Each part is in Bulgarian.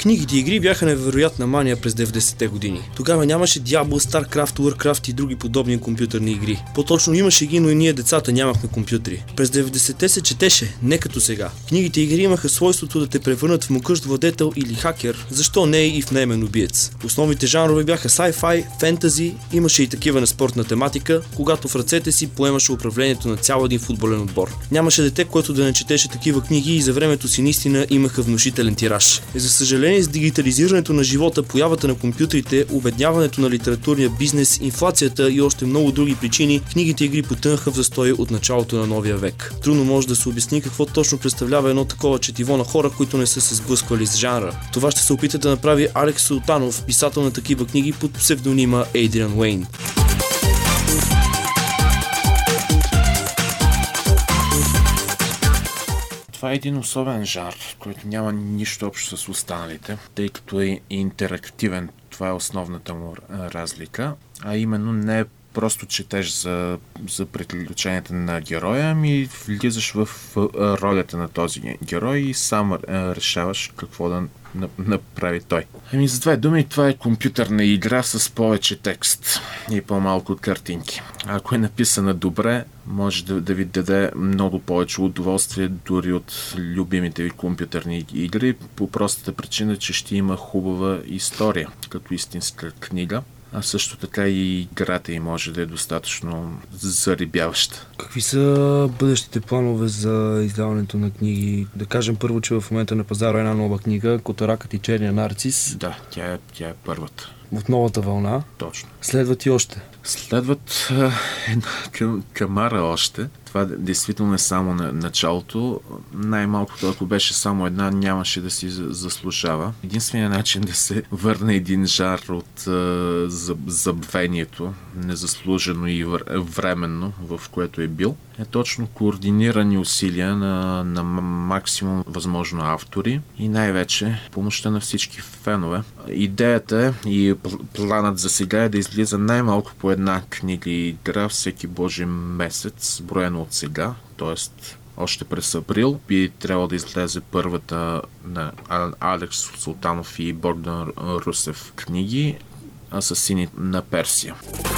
Книгите и игри бяха невероятна мания през 90-те години. Тогава нямаше Diablo, StarCraft, Warcraft и други подобни компютърни игри. По-точно имаше ги, но и ние децата нямахме компютри. През 90-те се четеше, не като сега. Книгите и игри имаха свойството да те превърнат в могъщ владетел или хакер, защо не и в наемен убиец. Основните жанрове бяха sci-fi, фентази, имаше и такива на спортна тематика, когато в ръцете си поемаше управлението на цял един футболен отбор. Нямаше дете, което да не четеше такива книги и за времето си наистина имаха внушителен тираж. За съжаление, с дигитализирането на живота, появата на компютрите, обедняването на литературния бизнес, инфлацията и още много други причини, книгите и игри потънаха в застой от началото на новия век. Трудно може да се обясни какво точно представлява едно такова четиво на хора, които не са се сблъсквали с жанра. Това ще се опита да направи Алекс Султанов, писател на такива книги под псевдонима Adrian Wayne. Това е един особен жанр, който няма нищо общо с останалите, тъй като е интерактивен. Това е основната му разлика, а именно не е просто четеш за приключенията на героя, ами влизаш в ролята на този герой и сам решаваш какво да направи той. Ами за две думи, това е компютърна игра с повече текст и по-малко от картинки. Ако е написана добре, може да ви даде много повече удоволствие дори от любимите ви компютърни игри, по простата причина, че ще има хубава история, като истинска книга. А също така и играта й може да е достатъчно зарибяваща. Какви са бъдещите планове за издаването на книги? Да кажем първо, че в момента на пазара е една нова книга, Котаракът и черния нарцис. Да, тя е първата. От новата вълна. Точно. Следват и още. Следват една камара още. Това действително е само на началото. Най-малкото, ако беше само една, нямаше да си заслужава. Единственият начин да се върне един жар от забвението, незаслужено и временно, в което е бил, е точно координирани усилия на максимум възможно автори и най-вече помощта на всички фенове. Идеята и планът за сега е да излиза най-малко по една книга и игра всеки божи месец, броено от сега, т.е. още през април би трябвало да излезе първата на Алекс Султанов и Богдан Русев книги "Асасини на Персия".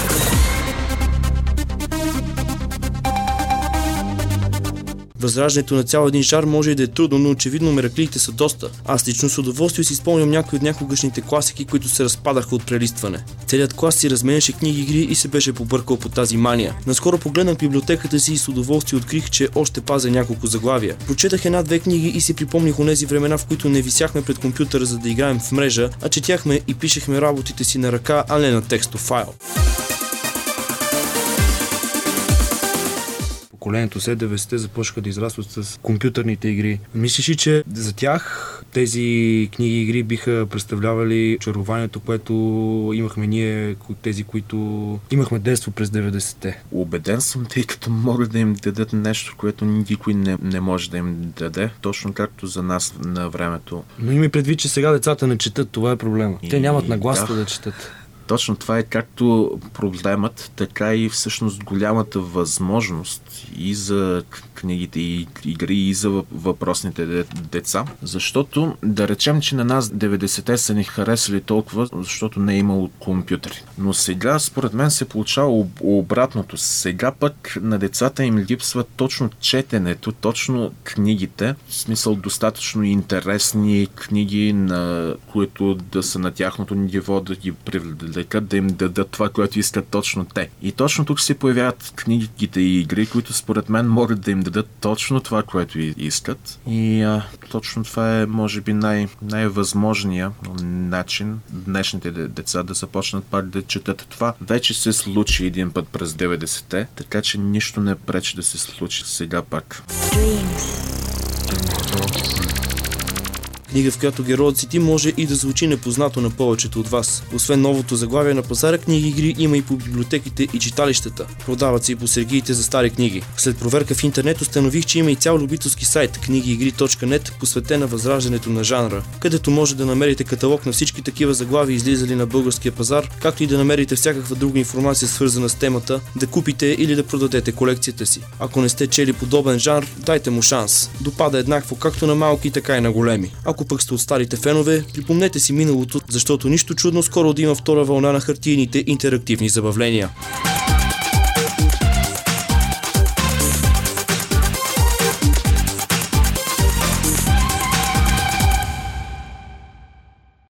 Възраждането на цял един жар може и да е трудно, но очевидно мераклиите са доста. Аз лично с удоволствие си спомням някои от някогашните класики, които се разпадаха от прелистване. Целият клас си разменяше книги и игри и се беше побъркал по тази мания. Наскоро погледнах библиотеката си и с удоволствие открих, че още пазя няколко заглавия. Прочетах една-две книги и си припомних онези времена, в които не висяхме пред компютъра, за да играем в мрежа, а четяхме и пишехме работите си на ръка, а не на текстов файл. Поколението след 90-те започнаха да израстват с компютърните игри. Мислиш ли, че за тях тези книги и игри биха представлявали очарованието, което имахме ние, тези, които имахме детство през 90-те? Убеден съм, тъй като могат да им дадат нещо, което никой не може да им даде, точно както за нас на времето. Но има предвид, че сега децата не четат, това е проблема. Те нямат нагласа да четат. Точно това е както проблемът, така и всъщност голямата възможност и за книгите и игри, и за въпросните деца. Защото да речем, че на нас 90-те са ни харесали толкова, защото не е имало компютри. Но сега, според мен, се получава обратното. Сега пък на децата им липсва точно четенето, точно книгите. В смисъл достатъчно интересни книги, на които да са на тяхното ниво, да ги привлекат, да им дадат това, което искат точно те. И точно тук се появяват книгите и игри, които според мен могат да им дадат точно това, което искат. И точно това е, може би, най-възможният начин днешните деца да започнат пак да четат това. Вече се случи един път през 90-те, така че нищо не пречи да се случи сега пак. Книга, в която героят си ти може и да звучи непознато на повечето от вас. Освен новото заглавие на пазара, книги и игри има и по библиотеките и читалищата. Продават се и по сергиите за стари книги. След проверка в интернет установих, че има и цял любителски сайт книгиигри.net, посветен на възраждането на жанра, където може да намерите каталог на всички такива заглавия, излизали на българския пазар, както и да намерите всякаква друга информация, свързана с темата, да купите или да продадете колекцията си. Ако не сте чели подобен жанр, дайте му шанс. Допада еднакво както на малки, така и на големи. Ако Ако пък сте от старите фенове, припомнете си миналото, защото нищо чудно скоро да има втора вълна на хартийните интерактивни забавления.